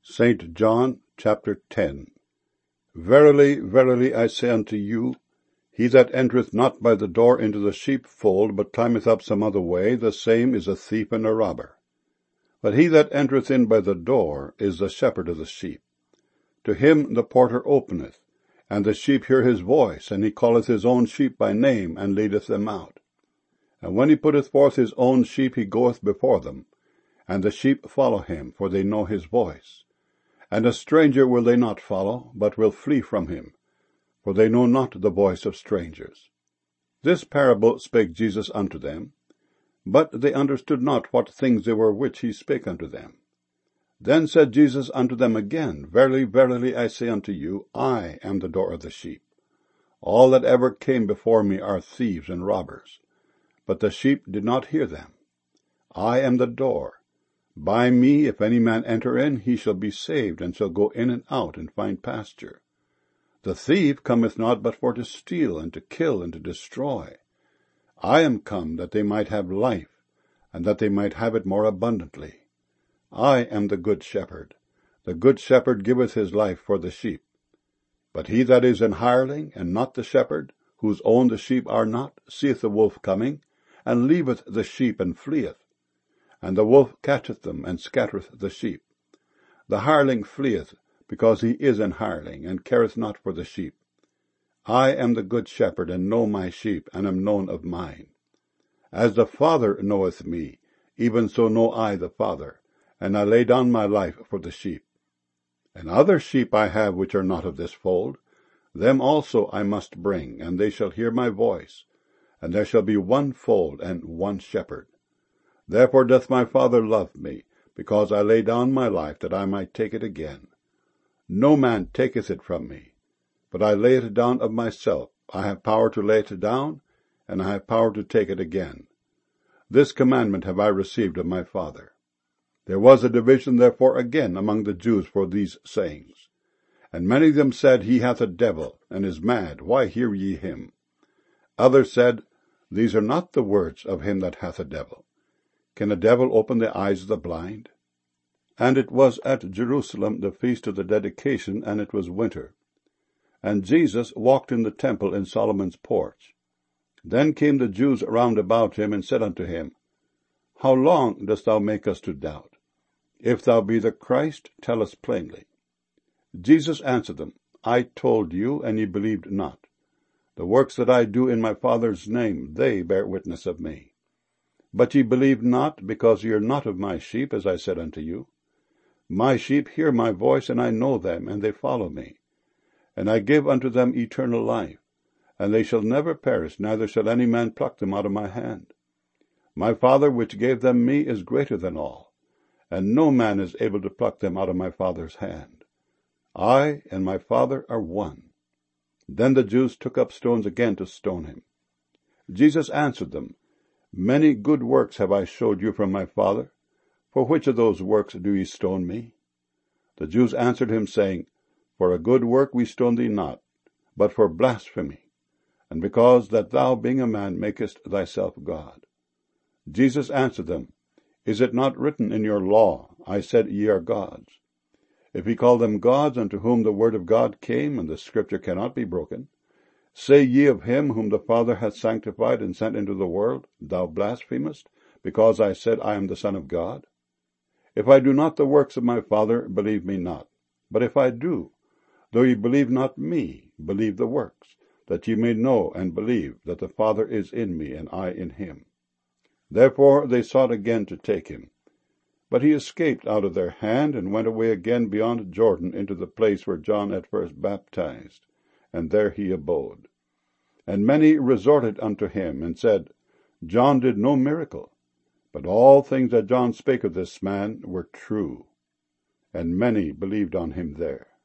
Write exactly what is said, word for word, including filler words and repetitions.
Saint John chapter ten. Verily, verily, I say unto you, he that entereth not by the door into the sheepfold, but climbeth up some other way, the same is a thief and a robber. But he that entereth in by the door is the shepherd of the sheep. To him the porter openeth, and the sheep hear his voice, and he calleth his own sheep by name, and leadeth them out. And when he putteth forth his own sheep, he goeth before them, and the sheep follow him, for they know his voice. And a stranger will they not follow, but will flee from him, for they know not the voice of strangers. This parable spake Jesus unto them, but they understood not what things they were which he spake unto them. Then said Jesus unto them again, Verily, verily, I say unto you, I am the door of the sheep. All that ever came before me are thieves and robbers, but the sheep did not hear them. I am the door. By me, if any man enter in, he shall be saved, and shall go in and out, and find pasture. The thief cometh not but for to steal, and to kill, and to destroy. I am come that they might have life, and that they might have it more abundantly. I am the good shepherd. The good shepherd giveth his life for the sheep. But he that is an hireling, and not the shepherd, whose own the sheep are not, seeth the wolf coming, and leaveth the sheep, and fleeth. And the wolf catcheth them, and scattereth the sheep. The hireling fleeth, because he is an hireling, and careth not for the sheep. I am the good shepherd, and know my sheep, and am known of mine. As the Father knoweth me, even so know I the Father, and I lay down my life for the sheep. And other sheep I have which are not of this fold, them also I must bring, and they shall hear my voice, and there shall be one fold and one shepherd. Therefore doth my Father love me, because I lay down my life, that I might take it again. No man taketh it from me, but I lay it down of myself. I have power to lay it down, and I have power to take it again. This commandment have I received of my Father. There was a division therefore again among the Jews for these sayings. And many of them said, He hath a devil, and is mad. Why hear ye him? Others said, These are not the words of him that hath a devil. Can a devil open the eyes of the blind? And it was at Jerusalem the feast of the dedication, and it was winter. And Jesus walked in the temple in Solomon's porch. Then came the Jews round about him, and said unto him, How long dost thou make us to doubt? If thou be the Christ, tell us plainly. Jesus answered them, I told you, and ye believed not. The works that I do in my Father's name, they bear witness of me. But ye believe not, because ye are not of my sheep, as I said unto you. My sheep hear my voice, and I know them, and they follow me. And I give unto them eternal life, and they shall never perish, neither shall any man pluck them out of my hand. My Father which gave them me is greater than all, and no man is able to pluck them out of my Father's hand. I and my Father are one. Then the Jews took up stones again to stone him. Jesus answered them, Many good works have I showed you from my Father. For which of those works do ye stone me? The Jews answered him, saying, For a good work we stone thee not, but for blasphemy, and because that thou, being a man, makest thyself God. Jesus answered them, Is it not written in your law, I said ye are gods? If he call them gods unto whom the word of God came, and the scripture cannot be broken, say ye of him whom the Father hath sanctified and sent into the world, Thou blasphemest, because I said I am the Son of God? If I do not the works of my Father, believe me not. But if I do, though ye believe not me, believe the works, that ye may know and believe that the Father is in me, and I in him. Therefore they sought again to take him. But he escaped out of their hand, and went away again beyond Jordan into the place where John at first baptized, and there he abode. And many resorted unto him, and said, John did no miracle, but all things that John spake of this man were true. And many believed on him there.